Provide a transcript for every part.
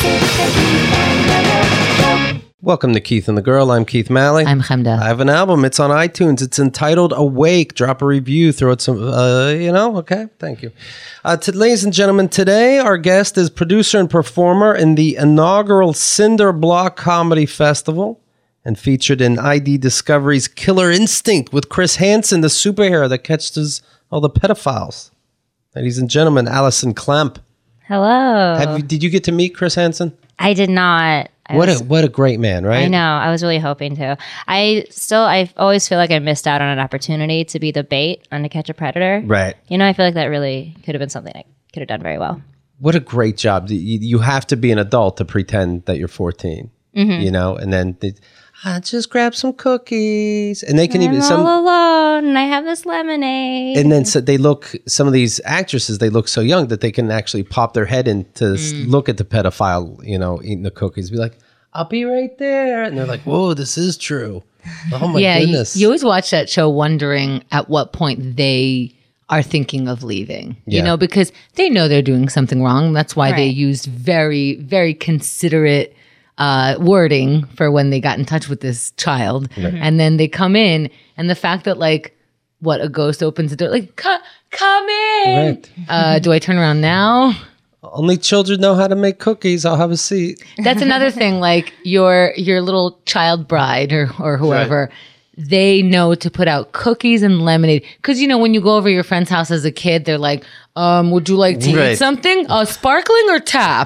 Welcome to Keith and the Girl. I'm Keith Malley. I'm Chemda. I have an album. It's on iTunes. It's entitled Awake. Drop a review. Throw it some, okay? Thank you. Ladies and gentlemen, today our guest is producer and performer in the inaugural Cinder Block Comedy Festival and featured in ID Discovery's Killer Instinct with Chris Hansen, the superhero that catches all the pedophiles. Ladies and gentlemen, Allison Klemp. Hello. Did you get to meet Chris Hansen? I did not. What a great man, right? I know. I was really hoping to. I always feel like I missed out on an opportunity to be the bait on To Catch a Predator. Right. You know, I feel like that really could have been something I could have done very well. What a great job. You have to be an adult to pretend that you're 14, you know, and then just grab some cookies. And they can I'm all alone and I have this lemonade. And then some of these actresses, they look so young that they can actually pop their head in to look at the pedophile, you know, eating the cookies. Be like, I'll be right there. And they're like, whoa, this is true. Oh my goodness. You always watch that show wondering at what point they are thinking of leaving, you know, because they know they're doing something wrong. That's why they used very, very considerate wording for when they got in touch with this child. And then they come in, and the fact that a ghost opens the door, like, come in. Right. Do I turn around now? Only children know how to make cookies. I'll have a seat. That's another thing, like your little child bride or whoever, they know to put out cookies and lemonade. Because, you know, when you go over your friend's house as a kid, they're like, would you like to eat something? Sparkling or tap?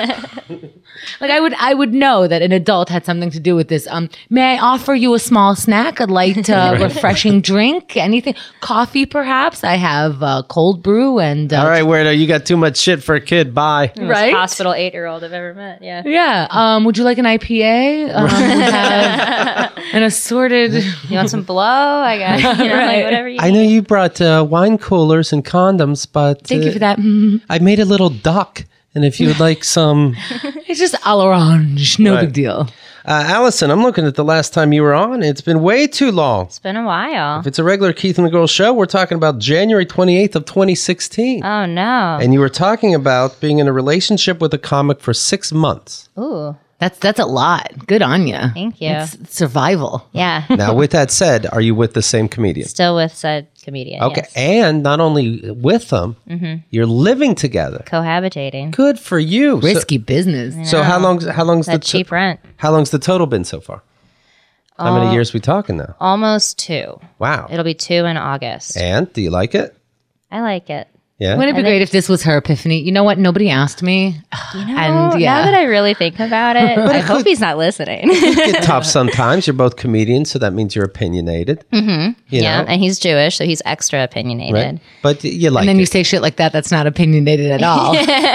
Like I would know that an adult had something to do with this. May I offer you a small snack, a light, refreshing drink, anything? Coffee, perhaps? I have cold brew and... All right, weirdo, you got too much shit for a kid. Bye. Right? Hospital 8-year-old I've ever met, yeah. Yeah. Would you like an IPA? We have an assorted... You want some blow? I got, like whatever you need. I know you brought wine coolers and condoms, but... Thank you for that. I made a little duck. And if you would like some... It's just à l'orange. No big deal. Allison, I'm looking at the last time you were on. It's been way too long. It's been a while. If it's a regular Keith and the Girl show, we're talking about January 28th of 2016. Oh, no. And you were talking about being in a relationship with a comic for 6 months. Ooh. That's a lot. Good on you. Thank you. It's survival. Yeah. Now, with that said, are you with the same comedian? Still with said comedian, Okay. yes. And not only with them, you're living together. Cohabitating. Good for you. Risky business. So how long's That cheap rent. How long's the total been so far? How many years we talking now? Almost 2. Wow. It'll be 2 in August. And do you like it? I like it. Yeah. Wouldn't it be great if this was her epiphany? You know what? Nobody asked me. Now that I really think about it, I hope he's not listening. It's get tough sometimes. You're both comedians, so that means you're opinionated. You know? And he's Jewish, so he's extra opinionated. Right? But you like And then it. you say shit like that. That's not opinionated at all.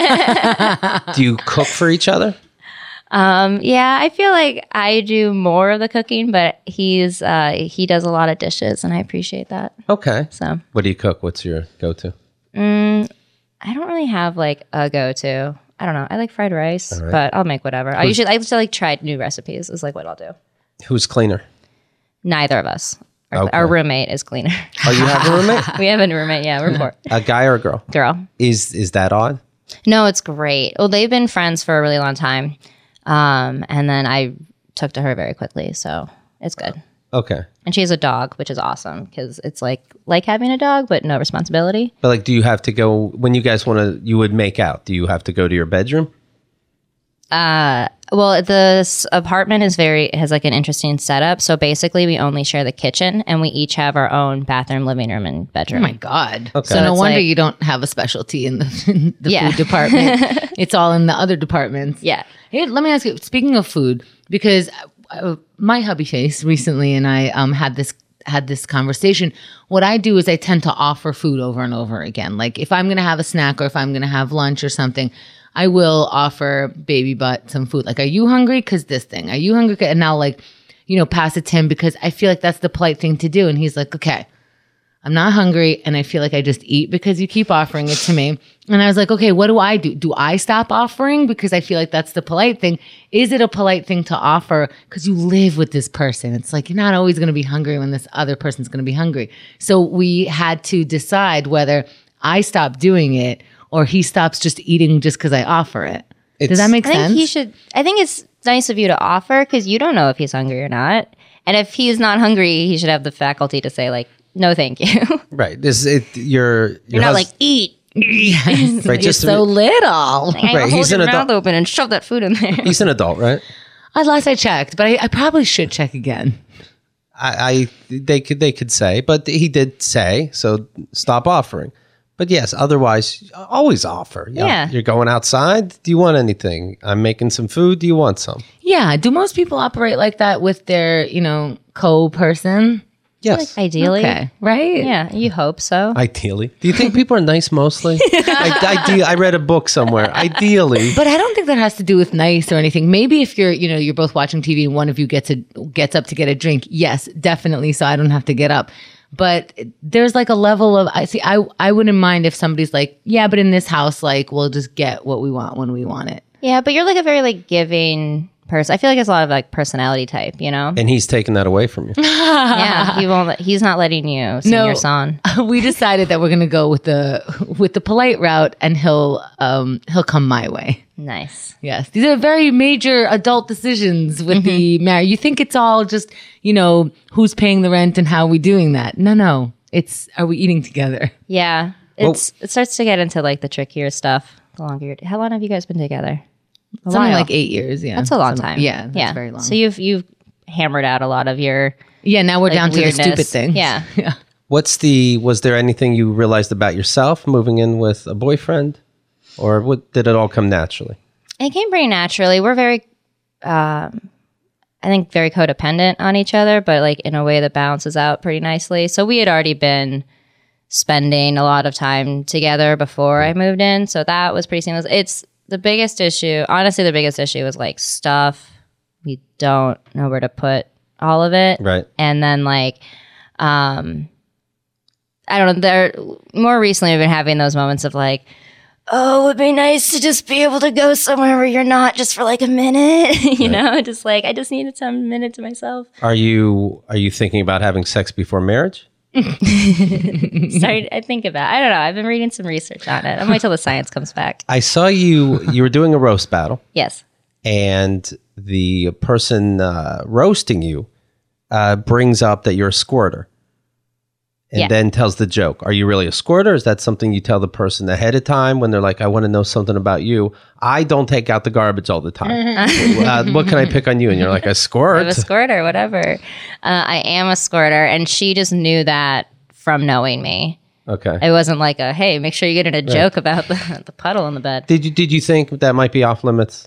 Do you cook for each other? Yeah, I feel like I do more of the cooking, but he does a lot of dishes, and I appreciate that. Okay. So, what do you cook? What's your go-to? I don't really have like a go-to. I don't know. I like fried rice, but I'll make whatever. I just like try new recipes. Is like what I'll do. Who's cleaner? Neither of us. Our roommate is cleaner. Oh, you have a roommate? We have a roommate. Yeah, we're poor. A guy or a girl? Girl. Is that odd? No, it's great. Well, they've been friends for a really long time, and then I took to her very quickly, so it's good. Okay. And she has a dog, which is awesome because it's like having a dog, but no responsibility. But like, do you have to go when you guys you would make out? Do you have to go to your bedroom? Well, this apartment has like an interesting setup. So basically, we only share the kitchen, and we each have our own bathroom, living room, and Oh bedroom. my God. Okay. So no it's wonder like- you don't have a specialty in the food department. It's all in the other departments. Yeah. Hey, let me ask you, speaking of food, because my hubby face recently and I had this conversation. What I do is I tend to offer food over and over again. Like if I'm going to have a snack or if I'm going to have lunch or something, I will offer baby butt some food. Like, are you hungry? Because this thing. Are you hungry? And I'll pass it to him because I feel like that's the polite thing to do. And he's like, okay, I'm not hungry. And I feel like I just eat because you keep offering it to me. And I was like, okay, what do I do? Do I stop offering? Because I feel like that's the polite thing. Is it a polite thing to offer? Because you live with this person. It's like, you're not always going to be hungry when this other person's going to be hungry. So we had to decide whether I stop doing it or he stops just eating just because I offer it. Does that make I think sense? he should. I think it's nice of you to offer because you don't know if he's hungry or not. And if he's not hungry, he should have the faculty to say like, "No, thank you." Right. This it. You're You're not like eat. Yes. Right, You're just to so be- little. Right, Hold he's your an mouth adult. open and shove that food in there. He's an adult, right? Last I checked, but I probably should check again. They could say, but he did say, so stop offering. But yes, otherwise, always offer. You know, Yeah. you're going outside. Do you want anything? I'm making some food. Do you want some? Yeah. Do most people operate like that with their, co-person? Yes. Ideally, Okay. Right? yeah, you hope so. Ideally. Do you think people are nice mostly? I read a book somewhere. Ideally. But I don't think that has to do with nice or anything. Maybe if you're both watching TV and one of you gets up to get a drink, yes, definitely. So I don't have to get up. But there's like a level of I wouldn't mind if somebody's like, yeah, but in this house, like we'll just get what we want when we want it. Yeah, but you're like a very like giving person. I feel like it's a lot of like personality type, And he's taking that away from you. Yeah, he won't. He's not letting you sing your song. We decided that we're gonna go with the polite route, and he'll come my way. Nice. Yes, these are very major adult decisions with the marriage. You think it's all just who's paying the rent and how are we doing that? No, it's are we eating together? Yeah, it starts to get into like the trickier stuff. The longer you're, how long have you guys been together? Something like 8 years. Yeah, That's a long time. Yeah, that's very long. So you've hammered out a lot of your Now we're down to the weirdness. stupid thing. Yeah. yeah. Was there anything you realized about yourself moving in with a boyfriend? Or did it all come naturally? It came pretty naturally. We're very, I think, very codependent on each other, but like in a way that balances out pretty nicely. So we had already been spending a lot of time together before I moved in. So that was pretty seamless. It's the biggest issue. Honestly, the biggest issue was like stuff. We don't know where to put all of it. Right. And then like, I don't know, more recently I've been having those moments of like, oh, it would be nice to just be able to go somewhere where you're not just for like a minute, just like, I just needed some minute to myself. Are you thinking about having sex before marriage? Sorry, I think about, I don't know. I've been reading some research on it. I'm wait till the science comes back. I saw you were doing a roast battle, Yes. and the person roasting you brings up that you're a squirter. And Yeah. then tells the joke. Are you really a squirter? Is that something you tell the person ahead of time when they're like, I want to know something about you? I don't take out the garbage all the time. What can I pick on you? And you're like, a squirt? I'm a squirter, whatever. I am a squirter. And she just knew that from knowing me. Okay. It wasn't like a, hey, make sure you get in a joke about the puddle in the bed. Did you think that might be off limits?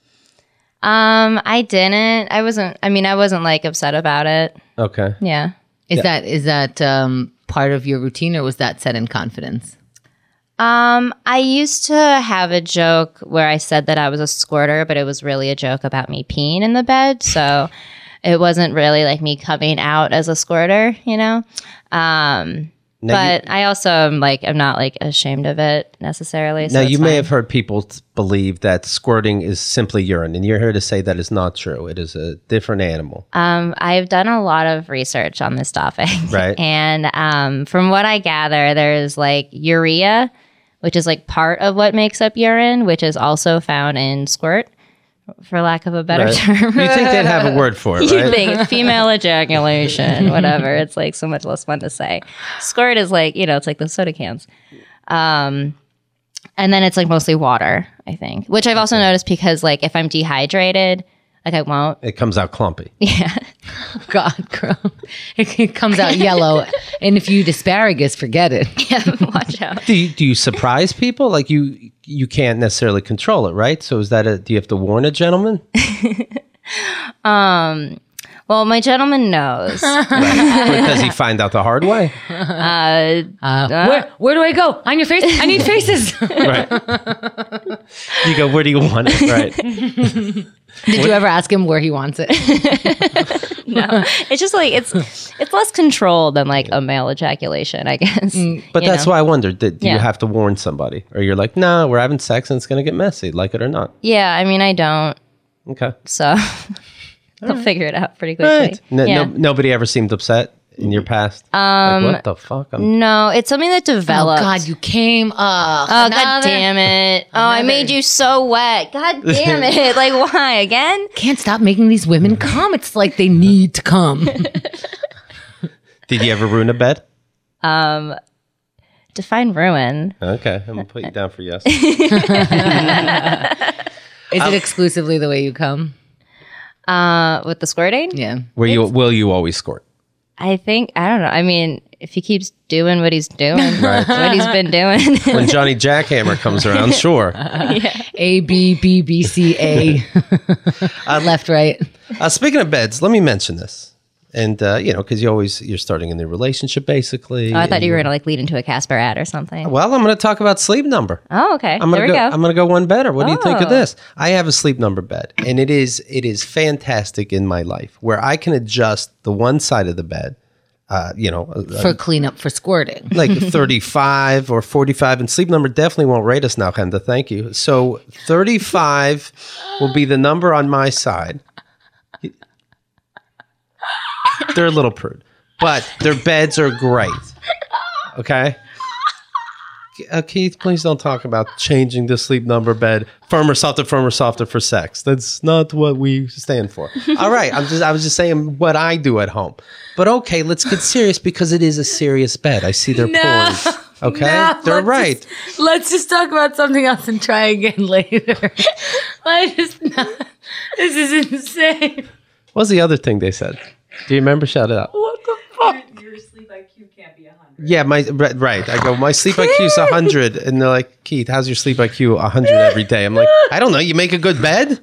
I didn't. I wasn't like upset about it. Okay. Yeah. Is that part of your routine, or was that said in confidence? I used to have a joke where I said that I was a squirter, but it was really a joke about me peeing in the bed. So it wasn't really like me coming out as a squirter, But I also am like, I'm not like ashamed of it necessarily. So Now, it's you may fine. have heard people believe that squirting is simply urine, and you're here to say that is not true. It is a different animal. I've done a lot of research on this topic. Right. And from what I gather, there's like urea, which is like part of what makes up urine, which is also found in squirt, for lack of a better Right. term. You think they'd have a word for it, You right? think it's female ejaculation, whatever. It's like so much less fun to say. Squirt is like, it's like the soda cans. And then it's like mostly water, I think, which I've also noticed because like if I'm dehydrated, like I won't. It comes out clumpy. Yeah. God, gross. It comes out yellow, and if you eat asparagus, forget it. Watch out. Do you surprise people? Like you can't necessarily control it, right? So do you have to warn a gentleman? Well, my gentleman knows. Because he find out the hard way? Where do I go? On your face? I need faces. Right. You go, where do you want it? Right. Did you ever ask him where he wants it? No, it's just like it's less controlled than like a male ejaculation, I guess. But that's why I wondered, do you Yeah. have to warn somebody? Or you're like, no, we're having sex and it's going to get messy, like it or not. Yeah, I mean, I don't, Okay. so I'll figure it out pretty quickly. Right. Yeah. Nobody ever seemed upset in your past? Like, what the fuck? No, it's something that Oh developed. God, you came. Oh, God damn it. Oh, I made you so wet. God damn it. Like, why? Again? Can't stop making these women come. It's like they need to come. Did you ever ruin a bed? Define ruin. Okay, I'm going to put you down for yes. Is it exclusively the way you come? With the squirting? Yeah. Will you always squirt? I think, I don't know. I mean, if he keeps doing what he's doing, what he's been doing. When Johnny Jackhammer comes around, sure. A, B, B, B, C, A. Left, right. Speaking of beds, let me mention this. And, because you're starting a new relationship, basically. Oh, I thought you were going to like lead into a Casper ad or something. Well, I'm going to talk about Sleep Number. Oh, okay. I'm There we go. I'm going to go one better. What do you think of Oh. this? I have a Sleep Number bed, and it is fantastic in my life where I can adjust the one side of the bed, For cleanup, for squirting. like 35 or 45, and Sleep Number definitely won't rate us now, Kenda. Thank you. So 35 will be the number on my side. They're a little prude, but their beds are great. Okay? Keith, please don't talk about changing the Sleep Number bed firmer, softer for sex. That's not what we stand for. All right, I was just saying what I do at home. But okay, let's get serious because it is a serious bed. I see their porn. Okay? They're right. Let's just talk about something else and try again later. This is insane. What was the other thing they said? Do you remember? Shout it out. What the fuck? Your sleep IQ can't be 100. Yeah, right. I go, my sleep IQ is 100. And they're like, Keith, how's your sleep IQ 100 every day? I'm like, I don't know. You make a good bed?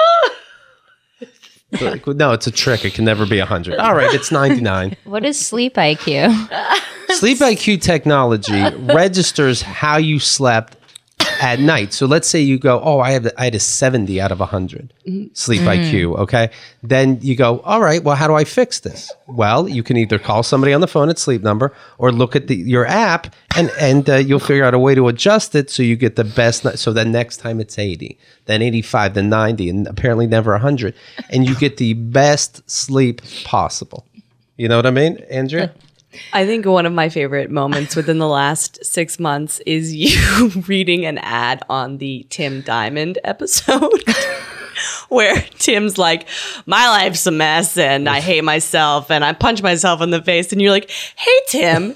They're like, well, no, it's a trick. It can never be 100. All right, it's 99. What is sleep IQ? Sleep IQ technology registers how you slept at night. So let's say you go, I had a 70 out of 100 sleep IQ, okay? Then you go, all right, well, how do I fix this? Well, you can either call somebody on the phone at Sleep Number or look at your app and you'll figure out a way to adjust it so you get the best. So then next time it's 80, then 85, then 90, and apparently never 100. And you get the best sleep possible. You know what I mean, Andrea? I think one of my favorite moments within the last 6 months is you reading an ad on the Tim Diamond episode where Tim's like, my life's a mess and I hate myself and I punch myself in the face. And you're like, hey, Tim,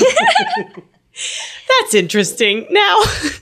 that's interesting. Now,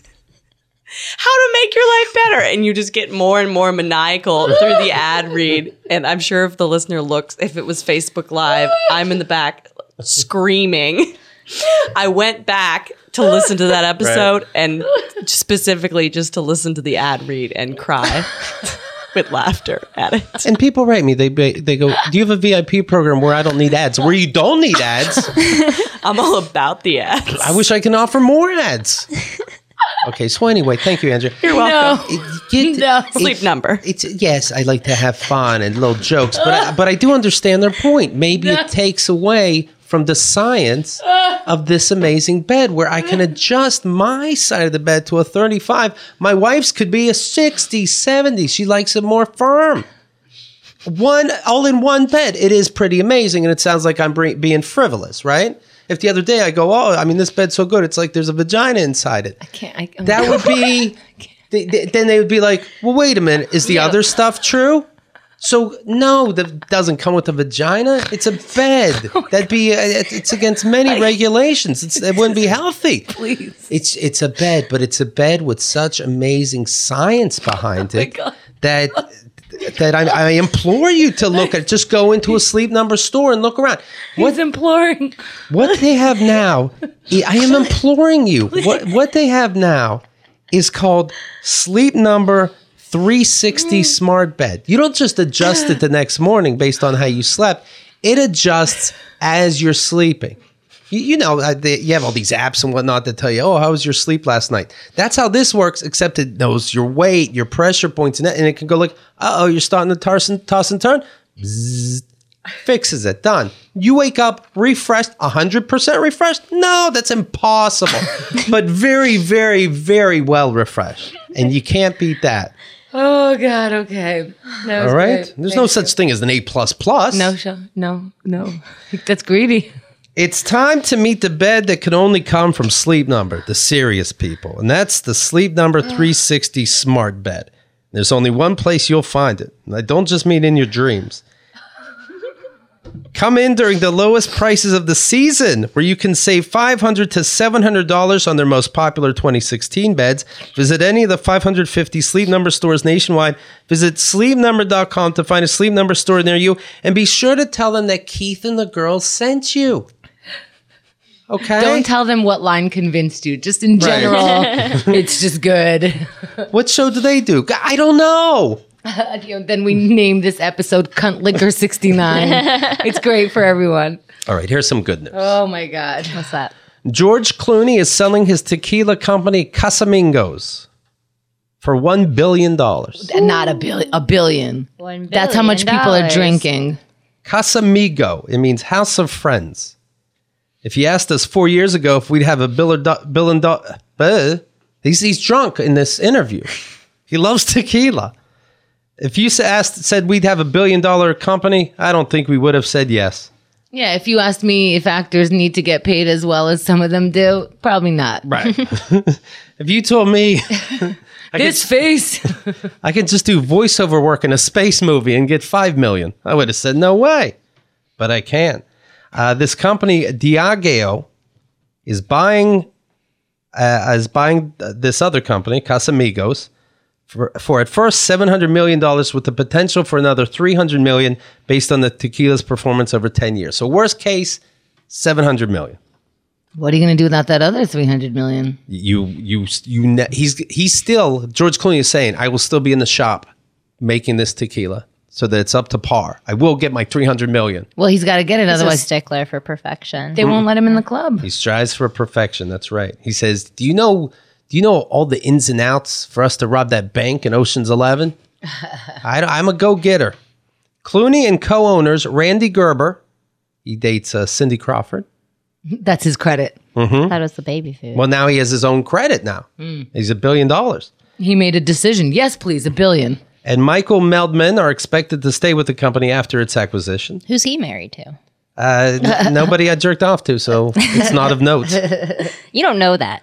how to make your life better. And you just get more and more maniacal through the ad read. And I'm sure if the listener looks, if it was Facebook Live, I'm in the back screaming. I went back to listen to that episode and specifically just to listen to the ad read and cry with laughter at it. And people write me. They go, do you have a VIP program where I don't need ads? Where you don't need ads? I'm all about the ads. I wish I can offer more ads. Okay, so anyway, thank you, Andrea. You're welcome. Sleep Number. It's yes, I like to have fun and little jokes, but I do understand their point. Maybe it takes away from the science of this amazing bed where I can adjust my side of the bed to a 35. My wife's could be a 60, 70. She likes it more firm. All in one bed. It is pretty amazing, and it sounds like I'm being frivolous, right? If the other day I go, this bed's so good, it's like there's a vagina inside it. That would be, then they would be like, well, wait a minute, is the other stuff true? So no, that doesn't come with a vagina. It's a bed. That'd be, it's against many regulations. It wouldn't be healthy. Please. It's a bed, but it's a bed with such amazing science behind it that I implore you to look at. Just go into a Sleep Number store and look around. He's imploring. What they have now, I am imploring you. What they have now is called Sleep Number 360 Smart Bed. You don't just adjust it the next morning based on how you slept. It adjusts as you're sleeping. You have all these apps and whatnot that tell you, how was your sleep last night? That's how this works, except it knows your weight, your pressure points, and it can go like, you're starting to toss and turn. Bzzz, fixes it. Done. You wake up refreshed, 100% refreshed? No, that's impossible. But very, very, very well refreshed. And you can't beat that. Oh God. Okay. All right. There's no such thing as an A++. No. That's greedy. It's time to meet the bed that can only come from Sleep Number, the serious people. And that's the Sleep Number 360 Smart Bed. There's only one place you'll find it. And I don't just mean in your dreams. Come in during the lowest prices of the season, where you can save $500 to $700 on their most popular 2016 beds. Visit any of the 550 Sleep Number stores nationwide. Visit sleepnumber.com to find a Sleep Number store near you. And be sure to tell them that Keith and the girls sent you. Okay? Don't tell them what line convinced you. Just in general, it's just good. What show do they do? I don't know. Then we name this episode Cunt Liquor 69. It's great for everyone. All right, here's some good news. Oh my God. What's that? George Clooney is selling his tequila company Casamigos for $1 billion. Not a billion. A billion. $1 That's how much billion. people are drinking. Casamigo, it means house of friends. If you asked us 4 years ago if we'd have a he's drunk in this interview. He loves tequila. If you said we'd have $1 billion company, I don't think we would have said yes. Yeah, if you asked me if actors need to get paid as well as some of them do, probably not. Right. If you told me face. I could just do voiceover work in a space movie and get $5 million, I would have said no way. But I can't. This company, Diageo, is buying this other company, Casamigos, for at first $700 million with the potential for another $300 million based on the tequila's performance over 10 years. So worst case, $700 million. What are you going to do without that other $300 million? He's still, George Clooney is saying, I will still be in the shop making this tequila so that it's up to par. I will get my $300 million. Well, he's got to get it. He's a Otherwise, stickler for perfection. they won't let him in the club. He strives for perfection. That's right. He says, do you know all the ins and outs for us to rob that bank in Ocean's 11? I'm a go-getter. Clooney and co-owners Randy Gerber, he dates Cindy Crawford. That's his credit. That was the baby food. Well, now he has his own credit now. He's $1 billion. He made a decision. Yes, please, $1 billion. And Michael Meldman are expected to stay with the company after its acquisition. Who's he married to? Nobody I jerked off to, so it's not of note. You don't know that.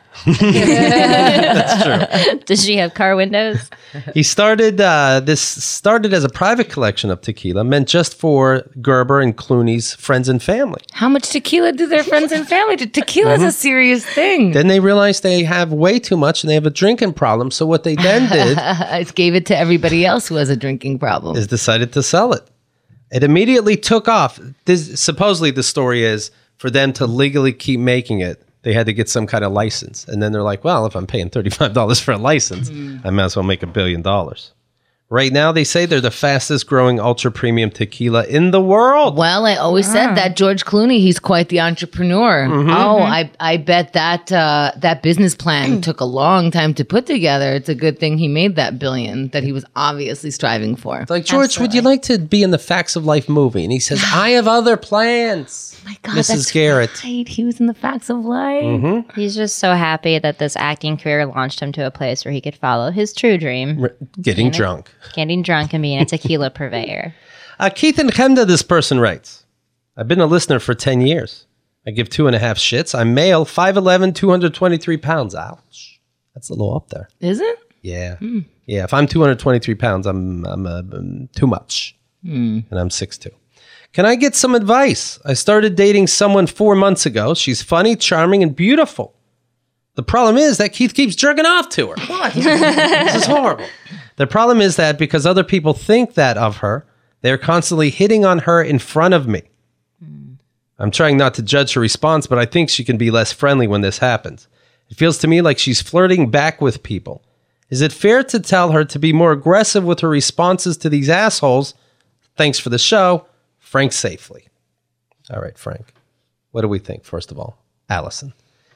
That's true. Does she have car windows? He started as a private collection of tequila meant just for Gerber and Clooney's friends and family. How much tequila do their friends and family do? Tequila is a serious thing. Then they realized they have way too much and they have a drinking problem. So what they then did It gave it to everybody else who has a drinking problem. is decided to sell it. It immediately took off. Supposedly the story is for them to legally keep making it, they had to get some kind of license. And then they're like, well, if I'm paying $35 for a license, I might as well make $1 billion. Right now, they say they're the fastest growing ultra premium tequila in the world. Well, I always said that George Clooney, he's quite the entrepreneur. Oh, I bet that business plan took a long time to put together. It's a good thing he made that $1 billion that he was obviously striving for. It's like, George, would you like to be in the Facts of Life movie? And he says, I have other plans. My God, Mrs. that's Garrett. right. He was in the Facts of Life. He's just so happy that this acting career launched him to a place where he could follow his true dream, Getting drunk. getting drunk and being a tequila purveyor. Keith and Chemda, this person writes, I've been a listener for 10 years. I give 2.5 shits. I'm male, 5'11", 223 pounds. Ouch. That's a little up there. Is it? Yeah. Yeah, if I'm 223 pounds, I'm too much. And I'm 6'2". Can I get some advice? I started dating someone 4 months ago. She's funny, charming, and beautiful. The problem is that Keith keeps jerking off to her. What? This is horrible. The problem is that because other people think that of her, they're constantly hitting on her in front of me. I'm trying not to judge her response, but I think she can be less friendly when this happens. It feels to me like she's flirting back with people. Is it fair to tell her to be more aggressive with her responses to these assholes? Thanks for the show. Frank Safely. All right, Frank. What do we think, first of all? Allison.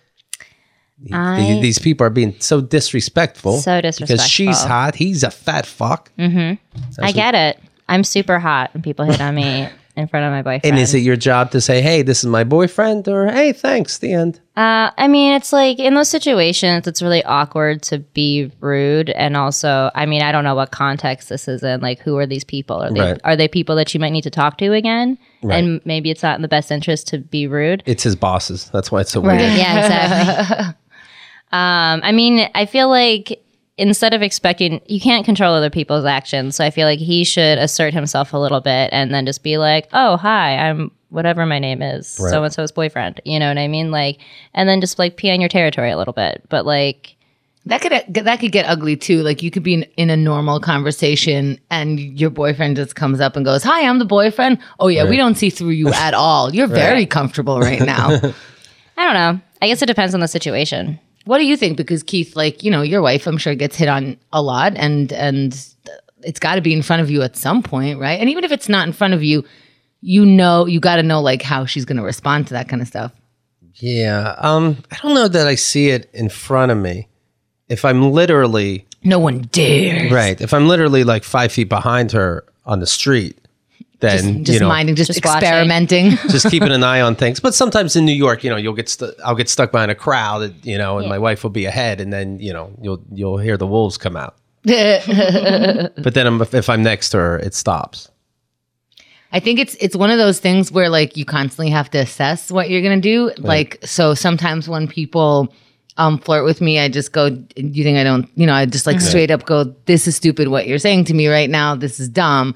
These people are being so disrespectful. So disrespectful. Because she's hot. He's a fat fuck. I get it. I'm super hot when people hit on me. in front of my boyfriend. And is it your job to say, hey, this is my boyfriend, or hey, thanks, the end? I mean, it's like in those situations, it's really awkward to be rude. And also, I mean, I don't know what context this is in. Like, who are these people? Are they people that you might need to talk to again? Right. And maybe it's not in the best interest to be rude. It's his bosses. That's why it's so weird. Yeah, exactly. I mean, I feel like instead of expecting, you can't control other people's actions. So I feel like he should assert himself a little bit and then just be like, oh, hi, I'm whatever my name is, so-and-so's boyfriend. You know what I mean? Like, and then just like pee on your territory a little bit. But like, that could get ugly too. Like you could be in a normal conversation and your boyfriend just comes up and goes, hi, I'm the boyfriend. Oh yeah, we don't see through you at all. You're very comfortable right now. I don't know. I guess it depends on the situation. What do you think? Because Keith, like, you know, your wife, I'm sure gets hit on a lot and it's got to be in front of you at some point, right? And even if it's not in front of you, you got to know like how she's going to respond to that kind of stuff. Yeah. I don't know that I see it in front of me. If I'm literally... No one dares. Right. If I'm literally like 5 feet behind her on the street, then just minding, just experimenting, just keeping an eye on things. But sometimes in New York, you know, I'll get stuck behind a crowd, you know, and my wife will be ahead, and then you know you'll hear the wolves come out. But then if I'm next to her, it stops. I think it's one of those things where like you constantly have to assess what you're gonna do. Right. Like so, sometimes when people flirt with me, I just go, you think I don't, you know, I just like straight up go, this is stupid what you're saying to me right now. This is dumb.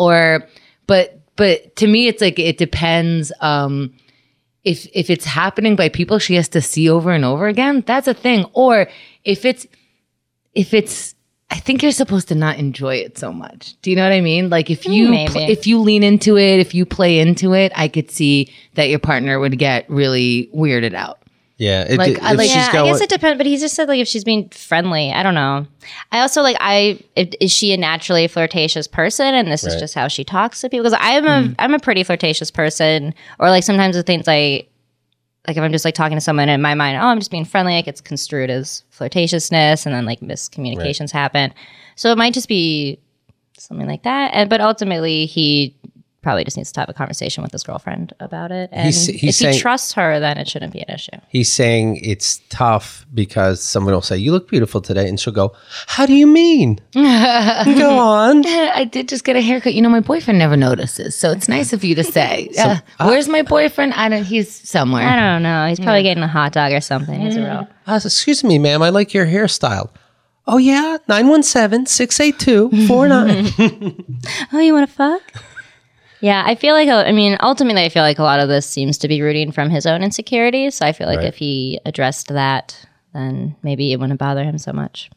But to me, it's like, it depends. If it's happening by people she has to see over and over again, that's a thing. Or if it's, I think you're supposed to not enjoy it so much. Do you know what I mean? Like if you lean into it, if you play into it, I could see that your partner would get really weirded out. Yeah, I guess it depends. But he just said like if she's being friendly, I don't know. I also like is she a naturally flirtatious person, and this is just how she talks to people? Because I'm a pretty flirtatious person, or like sometimes the things if I'm just like talking to someone in my mind, oh, I'm just being friendly, like it's construed as flirtatiousness, and then like miscommunications happen. So it might just be something like that. But ultimately, he probably just needs to have a conversation with his girlfriend about it. And if he trusts her, then it shouldn't be an issue. He's saying it's tough because someone will say, you look beautiful today. And she'll go, how do you mean? Go on. I did just get a haircut. You know, my boyfriend never notices. So it's nice of you to say, where's my boyfriend? He's somewhere. I don't know. He's probably getting a hot dog or something. He's a real. Excuse me, ma'am. I like your hairstyle. Oh, yeah? 917-682-49. Oh, you want to fuck? Yeah, I feel like, ultimately, I feel like a lot of this seems to be rooting from his own insecurities. So I feel like if he addressed that, then maybe it wouldn't bother him so much.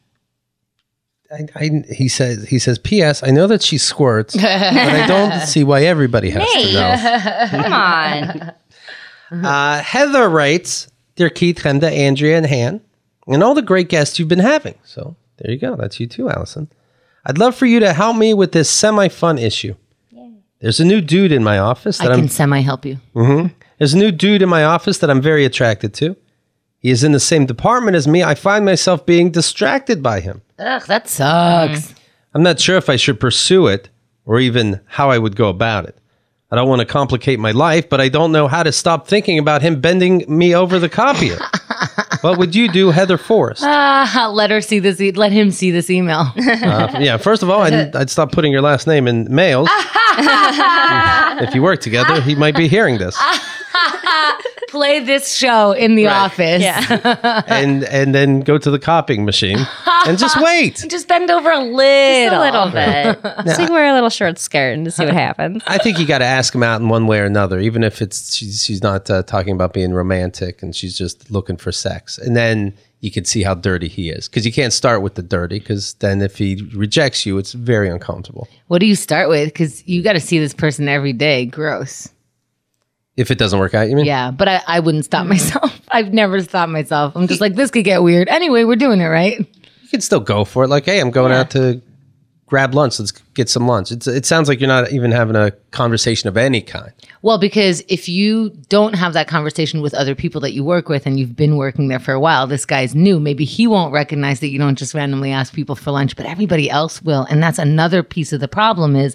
He says, P.S. I know that she squirts, but I don't see why everybody has to know. Come on. Heather writes, Dear Keith, Chemda, Andrea, and Han, and all the great guests you've been having. So there you go. That's you too, Allison. I'd love for you to help me with this semi-fun issue. There's a new dude in my office that I can semi-help you. Mm-hmm. There's a new dude in my office that I'm very attracted to. He is in the same department as me. I find myself being distracted by him. Ugh, that sucks. I'm not sure if I should pursue it or even how I would go about it. I don't want to complicate my life, but I don't know how to stop thinking about him bending me over the copier. What would you do, Heather Forrest? Let him see this email. Yeah, first of all, I'd stop putting your last name in mails. If you work together, he might be hearing this. Play this show in the office. Yeah. and then go to the copying machine and just wait. Just bend over a little bit. Just like wear a little short skirt and see what happens. I think you got to ask him out in one way or another, even if she's not talking about being romantic and she's just looking for sex. And then you can see how dirty he is, because you can't start with the dirty, because then if he rejects you, it's very uncomfortable. What do you start with? Because you got to see this person every day. Gross. If it doesn't work out, you mean? Yeah, but I wouldn't stop myself. I've never stopped myself. I'm just like, this could get weird. Anyway, we're doing it, right? You can still go for it. Like, hey, I'm going out to grab lunch. Let's get some lunch. It sounds like you're not even having a conversation of any kind. Well, because if you don't have that conversation with other people that you work with and you've been working there for a while, this guy's new. Maybe he won't recognize that you don't just randomly ask people for lunch, but everybody else will. And that's another piece of the problem is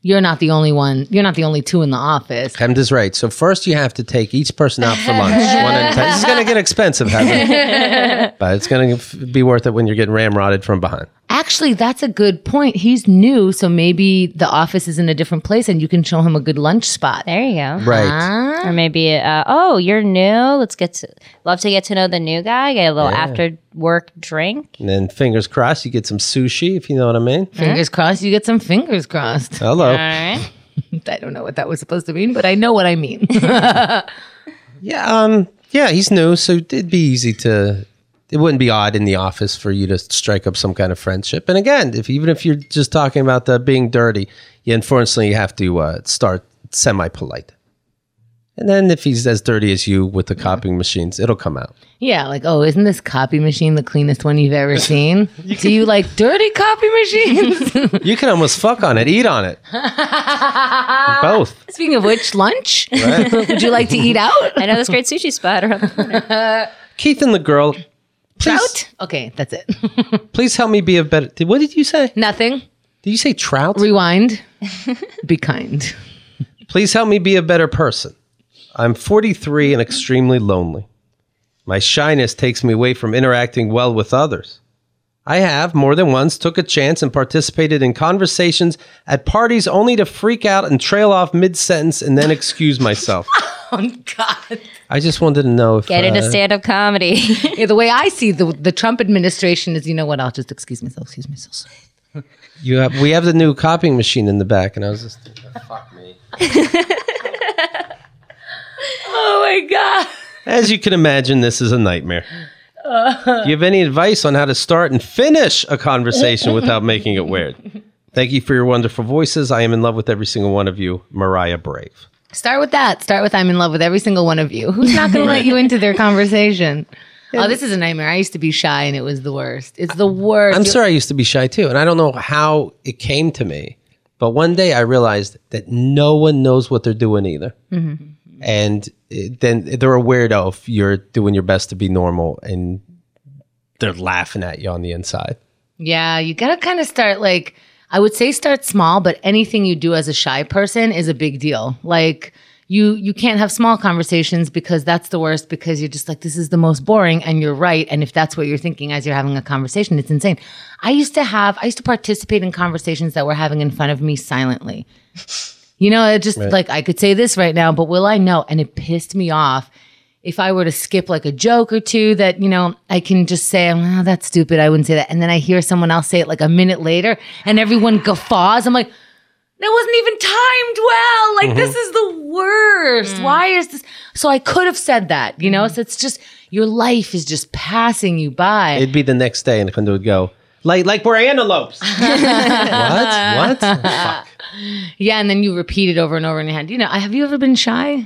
you're not the only one. You're not the only two in the office. Hemd is right. So first you have to take each person out for lunch. One at a time. This is going to get expensive, Heather. But it's going to be worth it when you're getting ramrodded from behind. Actually, that's a good point. He's new, so maybe the office is in a different place and you can show him a good lunch spot. There you go. Right. Or maybe, you're new. Love to get to know the new guy. Get a little after work drink. And then fingers crossed, you get some sushi, if you know what I mean. Fingers crossed, you get some fingers crossed. Hello. All right. I don't know what that was supposed to mean, but I know what I mean. Yeah, he's new, so it'd be easy to... It wouldn't be odd in the office for you to strike up some kind of friendship. And again, even if you're just talking about being dirty, unfortunately, you have to start semi-polite. And then if he's as dirty as you with the copying machines, it'll come out. Yeah, like, oh, isn't this copy machine the cleanest one you've ever seen? Do you like dirty copy machines? You can almost fuck on it, eat on it. Both. Speaking of which, lunch? Right. Would you like to eat out? I know this great sushi spot around the corner. Keith and the girl. Trout? Okay, that's it. Please help me be a better... What did you say? Nothing. Did you say trout? Rewind. Be kind. Please help me be a better person. I'm 43 and extremely lonely. My shyness takes me away from interacting well with others. I have, more than once, took a chance and participated in conversations at parties only to freak out and trail off mid-sentence and then excuse myself. Oh, God. I just wanted to know if... Get into stand-up comedy. Yeah, the way I see the Trump administration is, you know what, I'll just excuse myself. we have the new copying machine in the back, and I was just thinking, fuck me. Oh, my God. As you can imagine, this is a nightmare. Do you have any advice on how to start and finish a conversation without making it weird? Thank you for your wonderful voices. I am in love with every single one of you. Mariah Brave. Start with that. Start with I'm in love with every single one of you. Who's not going to let you into their conversation? Oh, this is a nightmare. I used to be shy and it was the worst. It's the worst. I'm sorry I used to be shy too. And I don't know how it came to me. But one day I realized that no one knows what they're doing either. Mm-hmm. And then they're a weirdo if you're doing your best to be normal and they're laughing at you on the inside. Yeah, you got to kind of start like, I would say start small, but anything you do as a shy person is a big deal. Like you can't have small conversations because that's the worst, because you're just like, this is the most boring, and you're right. And if that's what you're thinking as you're having a conversation, it's insane. I used to participate in conversations that were having in front of me silently. You know, it just like, I could say this right now, but will I know? And it pissed me off. If I were to skip like a joke or two that, you know, I can just say, oh, that's stupid, I wouldn't say that. And then I hear someone else say it like a minute later and everyone guffaws. I'm like, that wasn't even timed well. Like, this is the worst. Why is this? So I could have said that, you know? So it's just, your life is just passing you by. It'd be the next day and Kundo would go, like we're antelopes. What? Fuck. Yeah, and then you repeat it over and over in your head. You know, have you ever been shy?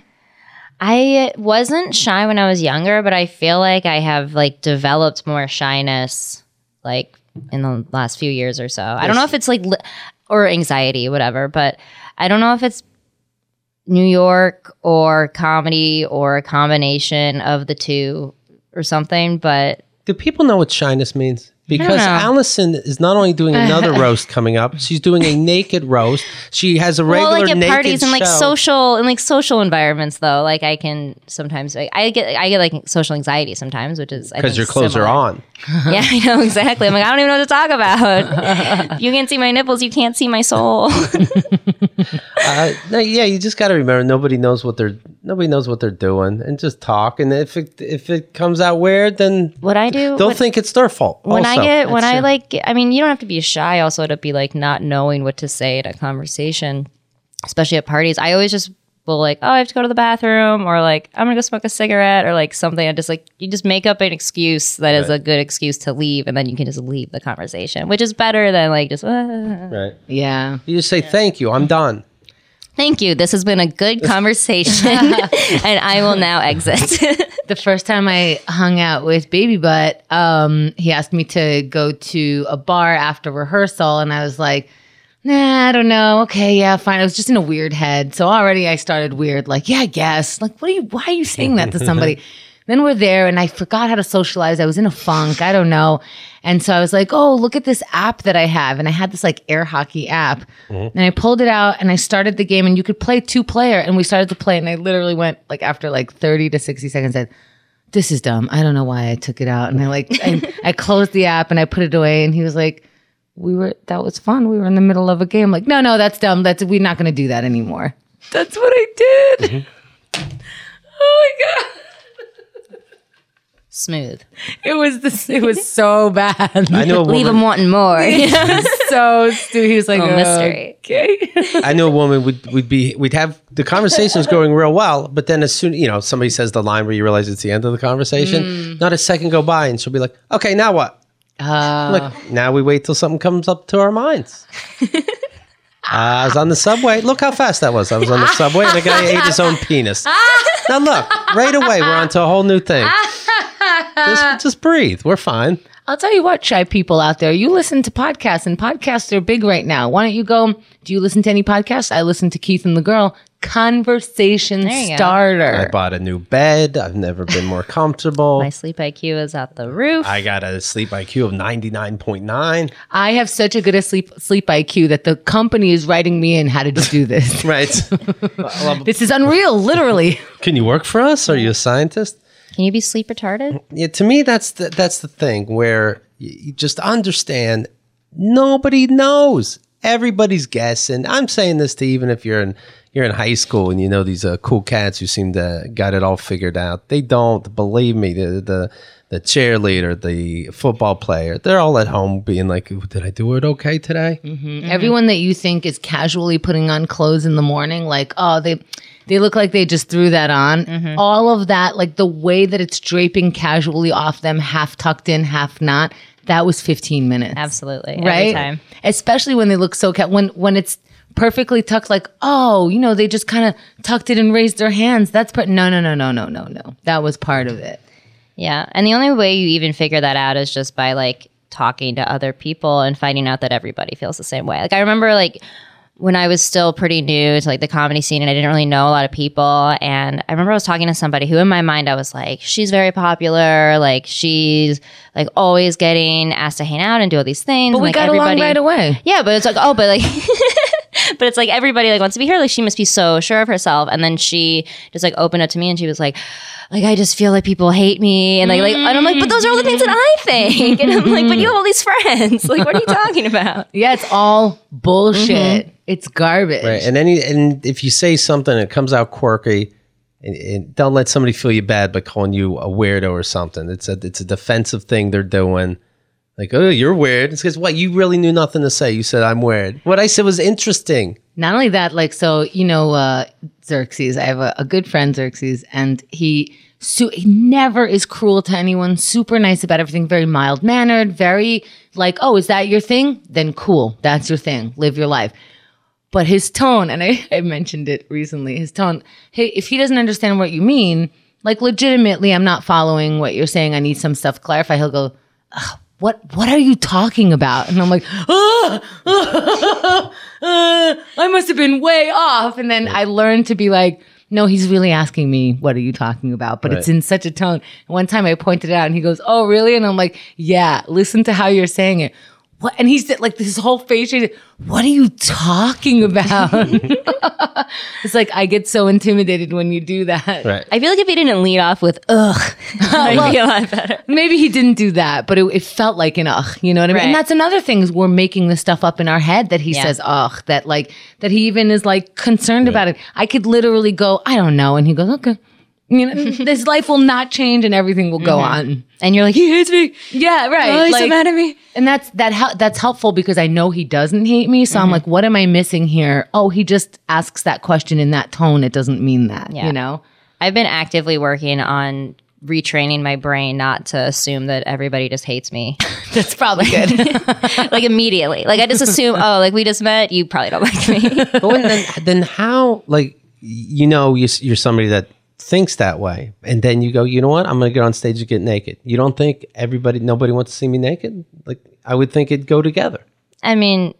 I wasn't shy when I was younger, but I feel like I have like developed more shyness like in the last few years or so. I don't know if it's like, or anxiety, whatever, but I don't know if it's New York or comedy or a combination of the two or something, but... Do people know what shyness means? Because Allison is not only doing another roast coming up, she's doing a naked roast. She has a regular naked like at parties and like show. social environments though. Like I can sometimes I get like social anxiety sometimes, which is because your clothes are on. Yeah, I know exactly. I'm like, I don't even know what to talk about. If you can't see my nipples, you can't see my soul. No, yeah, you just got to remember nobody knows what they're doing, and just talk. And if it comes out weird, then what I do, don't think it's their fault. You don't have to be shy also to be like not knowing what to say in a conversation, especially at parties. I always just will like, oh, I have to go to the bathroom, or like I'm gonna go smoke a cigarette, or like something. I just like, you just make up an excuse that is a good excuse to leave, and then you can just leave the conversation, which is better than like just right. Yeah, you just say thank you, I'm done. Thank you. This has been a good conversation, and I will now exit. The first time I hung out with Baby Butt, he asked me to go to a bar after rehearsal, and I was like, nah, I don't know. Okay, yeah, fine. I was just in a weird head. So already I started weird, like, yeah, I guess. Like, why are you saying that to somebody? Then we're there and I forgot how to socialize. I was in a funk. I don't know. And so I was like, oh, look at this app that I have. And I had this like air hockey app. And I pulled it out and I started the game and you could play 2-player. And we started to play and I literally went like after like 30 to 60 seconds, said, this is dumb. I don't know why I took it out. And I closed the app and I put it away. And he was like, that was fun. We were in the middle of a game. Like, no, that's dumb. We're not going to do that anymore. That's what I did. Oh my God. Smooth. It was so bad. I know a Leave woman. him wanting more. So stupid. He was like, Little mystery. Okay. I know a woman we'd have the conversations going real well, but then as soon somebody says the line where you realize it's the end of the conversation, not a second go by, and she'll be like, "Okay, now what?" Like, now we wait till something comes up to our minds. I was on the subway. Look how fast that was. I was on the subway and a guy ate his own penis. Now look, right away we're on to a whole new thing. Just breathe. We're fine. I'll tell you what, shy people out there, you listen to podcasts, and podcasts are big right now. Why don't you go, do you listen to any podcasts? I listen to Keith and the Girl. Conversation There you go. starter. I bought a new bed. I've never been more comfortable. My sleep IQ is at the roof. I got a sleep IQ of 99.9. I have such a good sleep IQ that the company is writing me in how to do this. Right. This is unreal, literally. Can you work for us? Are you a scientist? Can you be sleep retarded? Yeah, to me, that's the thing where you just understand nobody knows. Everybody's guessing. I'm saying this to even if you're in high school and you know these cool cats who seem to got it all figured out. They don't. Believe me, the cheerleader, the football player, they're all at home being like, did I do it okay today? Everyone that you think is casually putting on clothes in the morning, like, oh, they look like they just threw that on. All of that, like the way that it's draping casually off them, half tucked in, half not, that was 15 minutes. Absolutely. Right? Every time. Especially when they look so when it's perfectly tucked, like, oh, they just kind of tucked it and raised their hands. That's no. That was part of it. Yeah. And the only way you even figure that out is just by like talking to other people and finding out that everybody feels the same way. Like I remember like when I was still pretty new to like the comedy scene and I didn't really know a lot of people. And I remember I was talking to somebody who in my mind I was like, she's very popular. Like she's like always getting asked to hang out and do all these things. But and, we like, got along right away. Yeah, but it's like, oh, but like but it's like everybody like wants to be her. Like she must be so sure of herself. And then she just like opened up to me and she was like I just feel like people hate me and and I'm like, but those are all the things that I think. And I'm like, but you have all these friends. Like, what are you talking about? Yeah, it's all bullshit. It's garbage. Right. And if you say something and it comes out quirky, and don't let somebody feel you bad by calling you a weirdo or something. It's a defensive thing they're doing. Like, oh, you're weird. It's because what? You really knew nothing to say. You said I'm weird. What I said was interesting. Not only that, like, so, Xerxes, I have a good friend, Xerxes, and he never is cruel to anyone, super nice about everything, very mild-mannered, very like, oh, is that your thing? Then cool, that's your thing, live your life. But his tone, and I mentioned it recently, his tone, hey, if he doesn't understand what you mean, like legitimately, I'm not following what you're saying, I need some stuff clarified, he'll go, what are you talking about? And I'm like, I must have been way off. And then I learned to be like, no, he's really asking me, what are you talking about? But it's in such a tone. One time I pointed it out and he goes, oh, really? And I'm like, yeah, listen to how you're saying it. What? And he's like this whole face. What are you talking about? It's like, I get so intimidated when you do that. Right. I feel like if he didn't lead off with ugh, I'd be a lot better. Maybe he didn't do that, but it felt like an ugh, you know what I mean? Right. And that's another thing, is we're making this stuff up in our head that he says ugh, that he even is like concerned about it. I could literally go, I don't know. And he goes, okay. This life will not change and everything will go on. And you're like, he hates me. Yeah, right. Oh, he's so mad at me. And that's helpful because I know he doesn't hate me. So I'm like, what am I missing here? Oh, he just asks that question in that tone. It doesn't mean that, you know? I've been actively working on retraining my brain not to assume that everybody just hates me. That's probably good. Like immediately. Like I just assume, oh, like we just met, you probably don't like me. But then how, like, you're somebody that thinks that way, and then you go, you know what, I'm gonna get on stage and get naked. You don't think nobody wants to see me naked? Like, I would think it'd go together. I mean,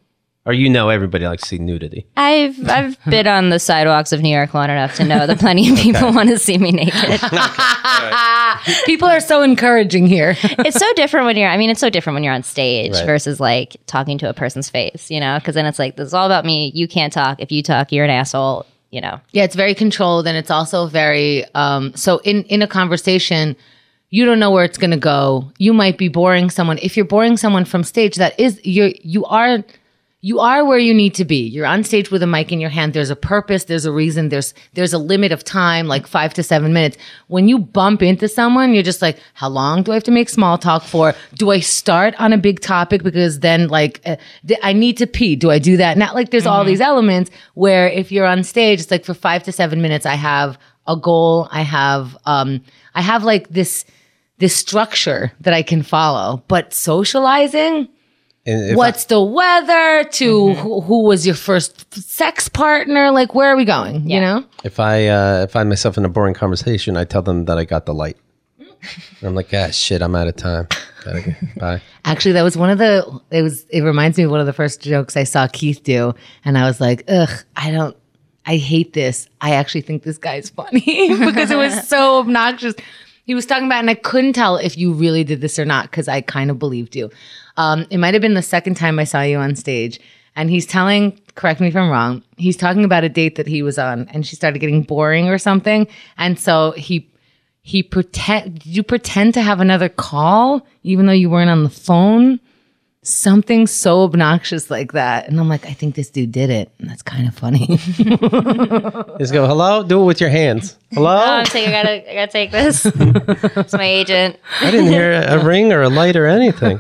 Or everybody likes to see nudity. I've been on the sidewalks of New York long enough to know that plenty of people want to see me naked. People are so encouraging here. It's so different when it's so different when you're on stage versus like talking to a person's face, because then it's like, this is all about me. You can't talk. If you talk, you're an asshole, Yeah, it's very controlled, and it's also very, so in a conversation, you don't know where it's going to go. You might be boring someone. If you're boring someone from stage, that is, you are where you need to be. You're on stage with a mic in your hand. There's a purpose. There's a reason. There's a limit of time, like 5 to 7 minutes. When you bump into someone, you're just like, how long do I have to make small talk for? Do I start on a big topic because then I need to pee? Do I do that? Not like there's all these elements where if you're on stage, it's like for 5 to 7 minutes, I have a goal. I have like this structure that I can follow. But socializing, what's the weather to who was your first sex partner? Like, where are we going? You know? If I find myself in a boring conversation, I tell them that I got the light. And I'm like, shit, I'm out of time. Gotta go. Bye. Actually, that was it reminds me of one of the first jokes I saw Keith do. And I was like, I hate this. I actually think this guy's funny because it was so obnoxious. He was talking about, and I couldn't tell if you really did this or not because I kind of believed you. It might have been the second time I saw you on stage, and he's correct me if I'm wrong, he's talking about a date that he was on, and she started getting boring or something, and so did you pretend to have another call even though you weren't on the phone? Something so obnoxious like that. And I'm like, I think this dude did it. And that's kind of funny. Just go, hello? Do it with your hands. Hello? I gotta take this. It's my agent. I didn't hear a ring or a light or anything.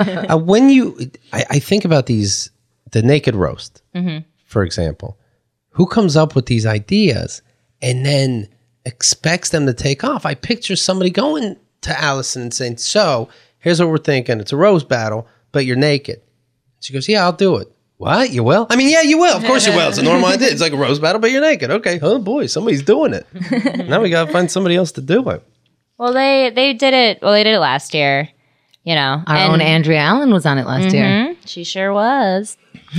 I think about the naked roast, for example. Who comes up with these ideas and then expects them to take off? I picture somebody going to Allison and saying, so here's what we're thinking. It's a roast battle, but you're naked. She goes, yeah, I'll do it. What? You will? I mean, yeah, you will. Of course you will. It's a normal idea. It's like a roast battle, but you're naked. Okay. Oh, boy, somebody's doing it. Now we got to find somebody else to do it. Well, they did it. Well, they did it last year, Our own Andrea Allen was on it last year. She sure was.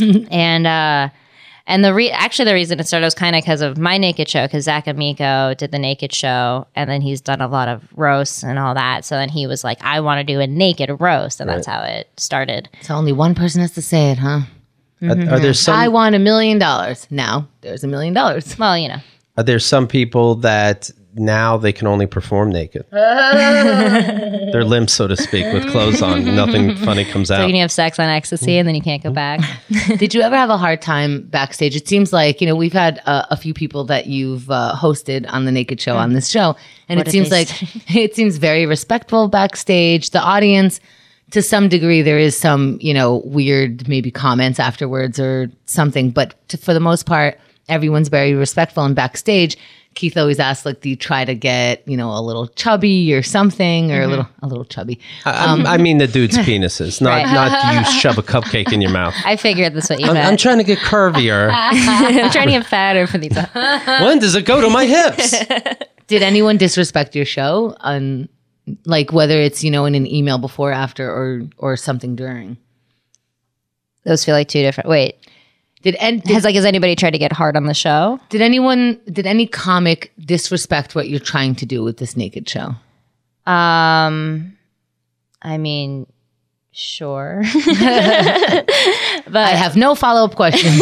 And the reason it started was kind of because of my naked show, because Zach Amico did the naked show, and then he's done a lot of roasts and all that. So then he was like, I want to do a naked roast, and that's how it started. So only one person has to say it, huh? Are there some? I want $1 million. Now there's $1 million. Well, Are there some people that now they can only perform naked? They're limp, so to speak, with clothes on. Nothing funny comes out. So you have sex on ecstasy and then you can't go back. Did you ever have a hard time backstage? It seems like, we've had a few people that you've hosted on the Naked Show on this show. And it seems like it seems very respectful backstage. The audience, to some degree, there is some, weird maybe comments afterwards or something. But for the most part, everyone's very respectful. And backstage, Keith always asks, like, do you try to get, a little chubby or something, or a little chubby? I mean the dude's penises, not do you shove a cupcake in your mouth. I figured that's what you meant. I'm trying to get curvier. I'm trying to get fatter for these. When does it go to my hips? Did anyone disrespect your show? Like whether it's, in an email before, after, or something during? Those feel like two different. Wait. Has anybody tried to get hard on the show? Did any comic disrespect what you're trying to do with this naked show? I mean, sure. But I have no follow-up questions.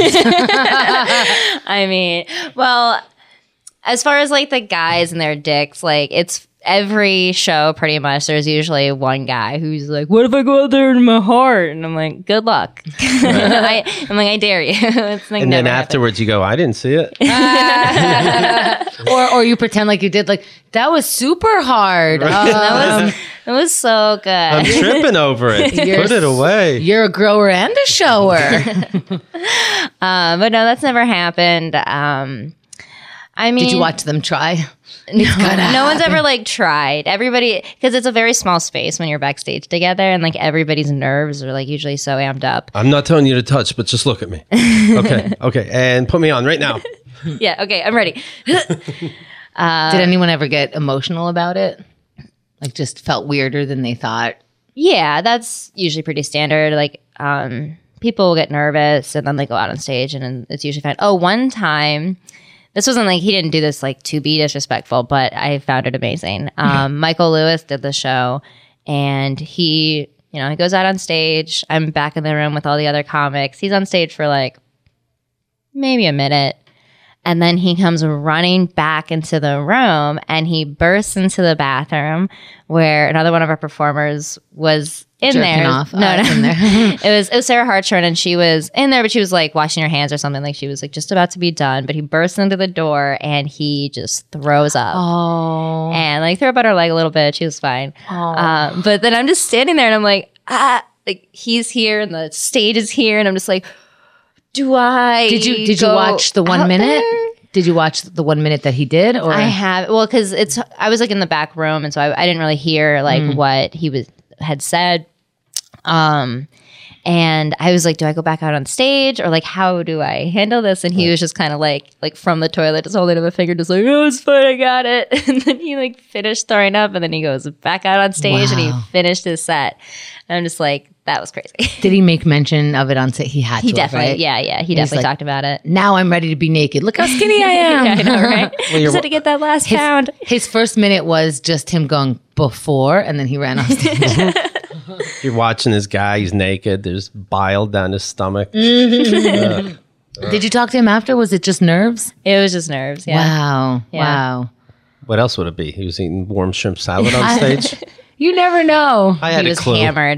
I mean, well, as far as like the guys and their dicks, like it's every show pretty much there's usually one guy who's like, what if I go out there in my heart? And I'm like, good luck. I'm like, I dare you. It's like, and then afterwards you go, I didn't see it. or you pretend like you did, like, that was super hard. That was so good. I'm tripping over it. Put it away. You're a grower and a shower. But no, that's never happened. I mean, did you watch them try? No one's ever like tried. Everybody, because it's a very small space when you're backstage together, and like everybody's nerves are like usually so amped up. I'm not telling you to touch, but just look at me. Okay, and put me on right now. Yeah, okay, I'm ready. Did anyone ever get emotional about it? Like just felt weirder than they thought? Yeah, that's usually pretty standard. Like, people will get nervous and then they go out on stage and it's usually fine. Oh, one time, this wasn't like, he didn't do this like to be disrespectful, but I found it amazing. Michael Lewis did the show and he goes out on stage. I'm back in the room with all the other comics. He's on stage for like maybe a minute. And then he comes running back into the room and he bursts into the bathroom where another one of our performers was in Jerking there. off. No. In there. It was Sarah Hartshorn and she was in there, but she was like washing her hands or something. Like she was like just about to be done. But he bursts into the door and he just throws up. Oh. And like threw up on her leg a little bit. She was fine. But then I'm just standing there and I'm like he's here and the stage is here and I'm just like, did you watch the 1 minute? there? Did you watch the 1 minute that he did? Or I have. Well, because I was like in the back room, and so I didn't really hear like what he had said. And I was like, do I go back out on stage or like how do I handle this? And he was just kind of like from the toilet, just holding up a finger, just like, oh, it's fine, I got it. And then he like finished throwing up, and then he goes back out on stage and he finished his set. And I'm just like, that was crazy. did he make mention of it on set? He had to. He definitely, right? yeah, he definitely talked about it. Now I'm ready to be naked. Look how skinny I am. Yeah, I know, right? Just had to get that last pound. His first minute was just him going before, and then he ran off stage. You're watching this guy. He's naked. There's bile down his stomach. Did you talk to him after? Was it just nerves? It was just nerves. Yeah. Wow. Yeah. Wow. What else would it be? He was eating warm shrimp salad on stage. You never know. I had He a was clue. hammered.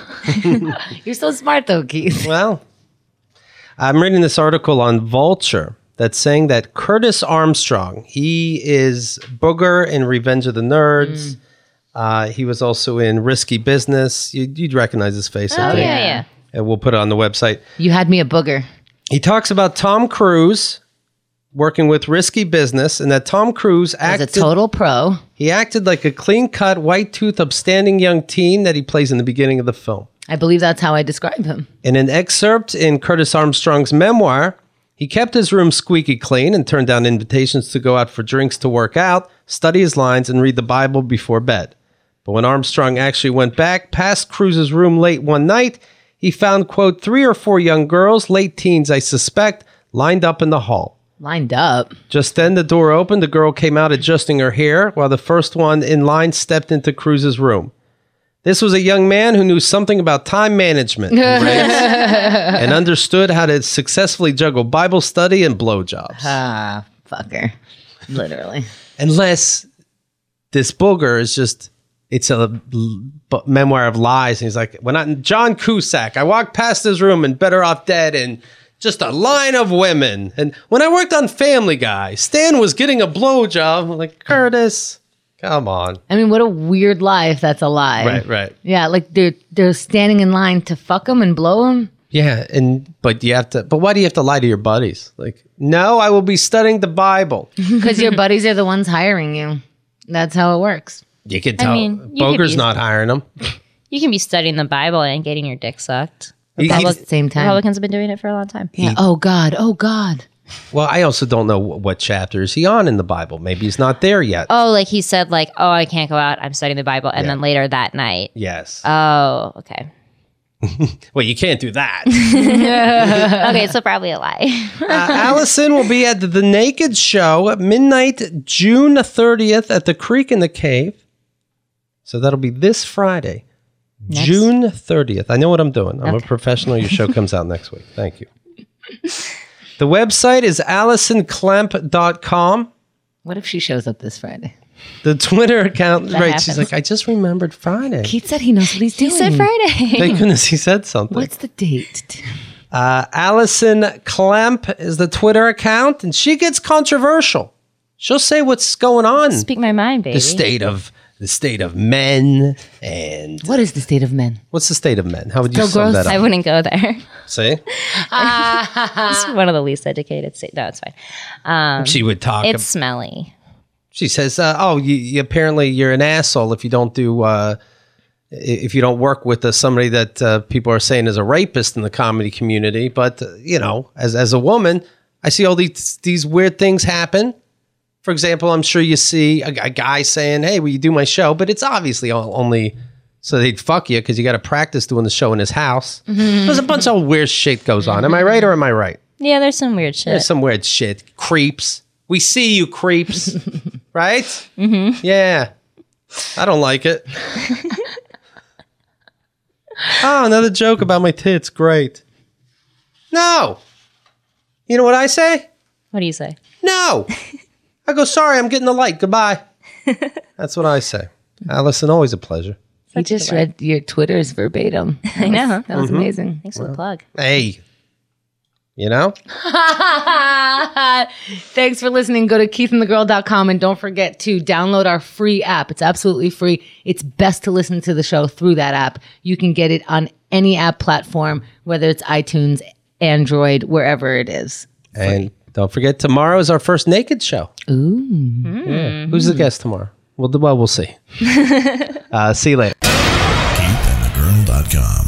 You're so smart, though, Keith. Well, I'm reading this article on Vulture that's saying that Curtis Armstrong, he is Booger in Revenge of the Nerds. He was also in Risky Business. You'd recognize his face, I Oh, think. yeah. And we'll put it on the website. You had me a booger. He talks about Tom Cruise working with Risky Business, and that Tom Cruise As a acted. total pro. He acted like a clean-cut, white-toothed, upstanding young teen that he plays in the beginning of the film. I believe that's how I describe him. In an excerpt in Curtis Armstrong's memoir, he kept his room squeaky clean and turned down invitations to go out for drinks to work out, study his lines, and read the Bible before bed. But when Armstrong actually went back past Cruise's room late one night, he found, quote, 3 or 4 young girls, late teens, I suspect, lined up in the hall. Lined up. Just then the door opened, the girl came out adjusting her hair, while the first one in line stepped into Cruise's room. This was a young man who knew something about time management and race and understood how to successfully juggle Bible study and blowjobs. Ah, fucker. Literally. Unless this booger is just, it's a memoir of lies. And he's like, when John Cusack, I walked past his room and Better Off Dead and just a line of women. And when I worked on Family Guy, Stan was getting a blowjob. I'm like, Curtis, come on. I mean, what a weird lie if that's a lie. Right. Yeah, like they're standing in line to fuck him and blow him. Yeah, but why do you have to lie to your buddies? Like, no, I will be studying the Bible. Because your buddies are the ones hiring you. That's how it works. You can tell mean, you could Boger's be- not hiring them. You can be studying the Bible and getting your dick sucked. He- At he's- the same time. Republicans have been doing it for a long time. Yeah. Oh God. Oh God. Well, I also don't know what chapter is he on in the Bible. Maybe he's not there yet. Oh, like he said, like, oh, I can't go out. I'm studying the Bible, and then later that night. Yes. Oh, okay. Well, you can't do that. Okay, so probably a lie. Allison will be at the Naked Show at midnight, June 30th at the Creek in the Cave. So that'll be this Friday, June 30th. I know what I'm doing. I'm a professional. Your show comes out next week. Thank you. The website is AllisonClamp.com. What if she shows up this Friday? The Twitter account, That right? happens. She's like, I just remembered Friday. Keith said he knows what he's doing. He said Friday. Thank goodness he said something. What's the date? Allison Clamp is the Twitter account, and she gets controversial. She'll say what's going on. Speak my mind, baby. The state of men, and What is the state of men? what's the state of men? How would you Still sum gross. that I up? wouldn't go there. See, It's one of the least educated states. No, it's fine. she would talk. It's smelly. She says, "Oh, you apparently you're an asshole if you don't do if you don't work with somebody that people are saying is a rapist in the comedy community." But you know, as a woman, I see all these weird things happen. For example, I'm sure you see a guy saying, "Hey, will you do my show?" But it's obviously only So they'd fuck you because you got to practice doing the show in his house. There's a bunch of weird shit goes on. Am I right or am I right? Yeah, there's some weird shit. There's some weird shit. Creeps. We see you, creeps. Right? Mm-hmm. Yeah. I don't like it. Oh, another joke about my tits. Great. No. You know what I say? What do you say? No. I go, sorry, I'm getting the light. Goodbye. That's what I say. Allison, always a pleasure. He just read your Twitter's verbatim. I know. That was amazing. Thanks for the plug. Hey. You know? Thanks for listening. Go to keithandthegirl.com and don't forget to download our free app. It's absolutely free. It's best to listen to the show through that app. You can get it on any app platform, whether it's iTunes, Android, wherever it is. And don't forget, tomorrow is our first naked show. Ooh. Yeah. Who's the guest tomorrow? We'll see. See you later. KeithAndTheGirl.com